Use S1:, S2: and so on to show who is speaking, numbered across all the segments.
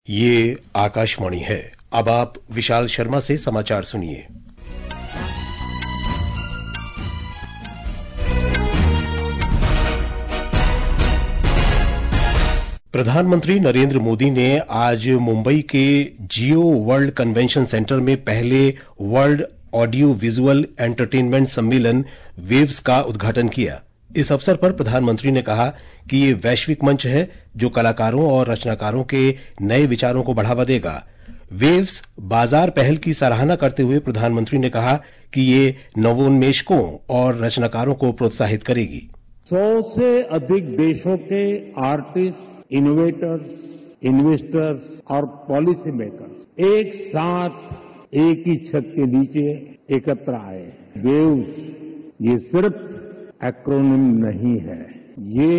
S1: ये आकाशवाणी है। अब आप विशाल शर्मा से समाचार सुनिए। प्रधानमंत्री नरेंद्र मोदी ने आज मुंबई के जियो वर्ल्ड कन्वेंशन सेंटर में पहले वर्ल्ड ऑडियो विजुअल एंटरटेनमेंट सम्मेलन वेव्स का उद्घाटन किया। इस अवसर पर प्रधानमंत्री ने कहा कि ये वैश्विक मंच है जो कलाकारों और रचनाकारों के नए विचारों को बढ़ावा देगा। वेव्स बाजार पहल की सराहना करते हुए प्रधानमंत्री ने कहा कि ये नवोन्मेषकों और रचनाकारों को प्रोत्साहित करेगी।
S2: 100 से अधिक देशों के आर्टिस्ट, इनोवेटर्स, इन्वेस्टर्स और पॉलिसी मेकर्स एक साथ एक ही छत के नीचे एकत्र आए। वेव्स ये सिर्फ एक्रोनिम नहीं है, ये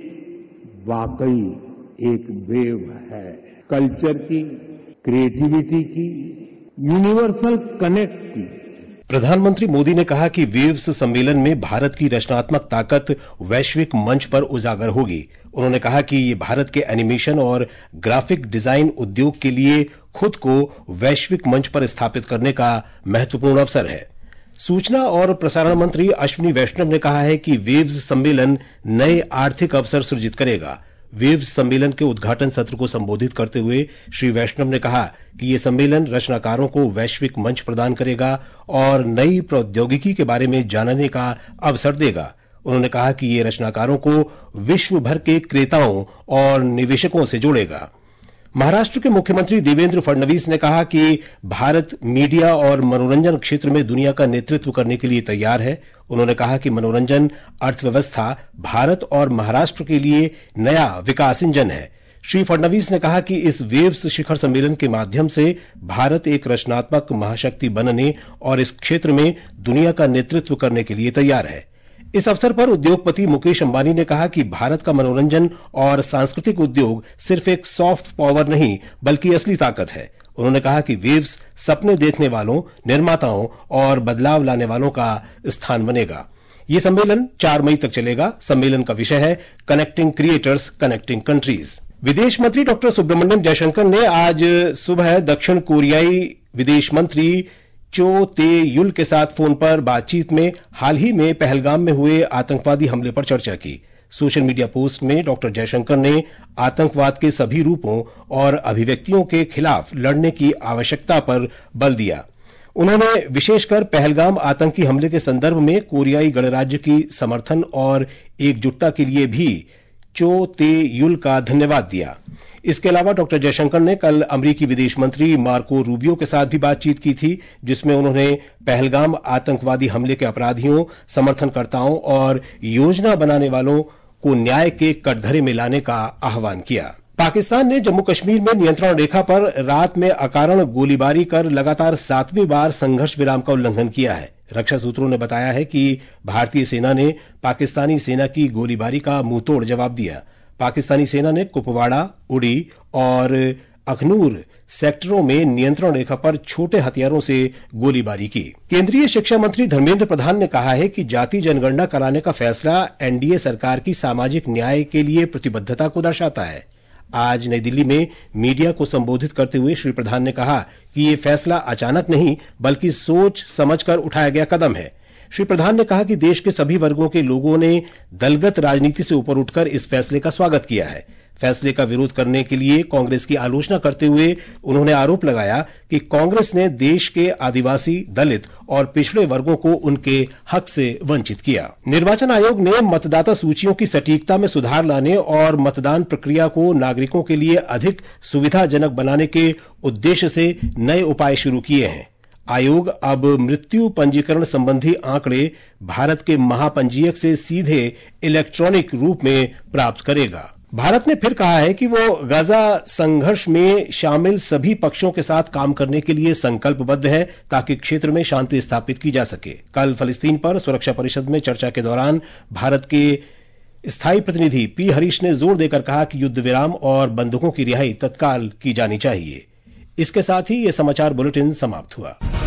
S2: वाकई एक वेव है, कल्चर की, क्रिएटिविटी की, यूनिवर्सल कनेक्ट की।
S1: प्रधानमंत्री मोदी ने कहा कि वेव्स सम्मेलन में भारत की रचनात्मक ताकत वैश्विक मंच पर उजागर होगी। उन्होंने कहा कि ये भारत के एनिमेशन और ग्राफिक डिजाइन उद्योग के लिए खुद को वैश्विक मंच पर स्थापित करने का महत्वपूर्ण अवसर है। सूचना और प्रसारण मंत्री अश्विनी वैष्णव ने कहा है कि वेव्स सम्मेलन नए आर्थिक अवसर सृजित करेगा। वेव्स सम्मेलन के उद्घाटन सत्र को संबोधित करते हुए श्री वैष्णव ने कहा कि ये सम्मेलन रचनाकारों को वैश्विक मंच प्रदान करेगा और नई प्रौद्योगिकी के बारे में जानने का अवसर देगा। उन्होंने कहा कि ये रचनाकारों को विश्व भर के क्रेताओं और निवेशकों से जोड़ेगा। महाराष्ट्र के मुख्यमंत्री देवेंद्र फडणवीस ने कहा कि भारत मीडिया और मनोरंजन क्षेत्र में दुनिया का नेतृत्व करने के लिए तैयार है। उन्होंने कहा कि मनोरंजन अर्थव्यवस्था भारत और महाराष्ट्र के लिए नया विकास इंजन है। श्री फडणवीस ने कहा कि इस वेव्स शिखर सम्मेलन के माध्यम से भारत एक रचनात्मक महाशक्ति बनने और इस क्षेत्र में दुनिया का नेतृत्व करने के लिए तैयार है। इस अवसर पर उद्योगपति मुकेश अंबानी ने कहा कि भारत का मनोरंजन और सांस्कृतिक उद्योग सिर्फ एक सॉफ्ट पावर नहीं बल्कि असली ताकत है। उन्होंने कहा कि वेव्स सपने देखने वालों, निर्माताओं और बदलाव लाने वालों का स्थान बनेगा। ये सम्मेलन 4 मई तक चलेगा। सम्मेलन का विषय है कनेक्टिंग क्रिएटर्स, कनेक्टिंग कंट्रीज। विदेश मंत्री डॉक्टर सुब्रमण्यम जयशंकर ने आज सुबह दक्षिण कोरियाई विदेश मंत्री चो ते-युल के साथ फोन पर बातचीत में हाल ही में पहलगाम में हुए आतंकवादी हमले पर चर्चा की। सोशल मीडिया पोस्ट में डॉक्टर जयशंकर ने आतंकवाद के सभी रूपों और अभिव्यक्तियों के खिलाफ लड़ने की आवश्यकता पर बल दिया। उन्होंने विशेषकर पहलगाम आतंकी हमले के संदर्भ में कोरियाई गणराज्य की समर्थन और एकजुटता के लिए भी चो ते-युल का धन्यवाद दिया। इसके अलावा डॉक्टर जयशंकर ने कल अमेरिकी विदेश मंत्री मार्को रूबियो के साथ भी बातचीत की थी, जिसमें उन्होंने पहलगाम आतंकवादी हमले के अपराधियों, समर्थनकर्ताओं और योजना बनाने वालों को न्याय के कटघरे में लाने का आह्वान किया। पाकिस्तान ने जम्मू कश्मीर में नियंत्रण रेखा पर रात में अकारण गोलीबारी कर लगातार 7वीं बार संघर्ष विराम का उल्लंघन किया है। रक्षा सूत्रों ने बताया है कि भारतीय सेना ने पाकिस्तानी सेना की गोलीबारी का मुंहतोड़ जवाब दिया। पाकिस्तानी सेना ने कुपवाड़ा, उड़ी और अखनूर सेक्टरों में नियंत्रण रेखा पर छोटे हथियारों से गोलीबारी की। केंद्रीय शिक्षा मंत्री धर्मेंद्र प्रधान ने कहा है कि जाति जनगणना कराने का फैसला एनडीए सरकार की सामाजिक न्याय के लिए प्रतिबद्धता को दर्शाता है। आज नई दिल्ली में मीडिया को संबोधित करते हुए श्री प्रधान ने कहा कि ये फैसला अचानक नहीं बल्कि सोच समझकर उठाया गया कदम है। श्री प्रधान ने कहा कि देश के सभी वर्गों के लोगों ने दलगत राजनीति से ऊपर उठकर इस फैसले का स्वागत किया है। फैसले का विरोध करने के लिए कांग्रेस की आलोचना करते हुए उन्होंने आरोप लगाया कि कांग्रेस ने देश के आदिवासी, दलित और पिछड़े वर्गों को उनके हक से वंचित किया। निर्वाचन आयोग ने मतदाता सूचियों की सटीकता में सुधार लाने और मतदान प्रक्रिया को नागरिकों के लिए अधिक सुविधाजनक बनाने के उद्देश्य से नए उपाय शुरू किए हैं। आयोग अब मृत्यु पंजीकरण संबंधी आंकड़े भारत के महापंजीयक से सीधे इलेक्ट्रॉनिक रूप में प्राप्त करेगा। भारत ने फिर कहा है कि वो गाजा संघर्ष में शामिल सभी पक्षों के साथ काम करने के लिए संकल्पबद्ध है ताकि क्षेत्र में शांति स्थापित की जा सके। कल फलस्तीन पर सुरक्षा परिषद में चर्चा के दौरान भारत के स्थायी प्रतिनिधि पी हरीश ने जोर देकर कहा कि युद्ध विराम और बंधकों की रिहाई तत्काल की जानी चाहिए। इसके साथ ही ये समाचार बुलेटिन समाप्त हुआ।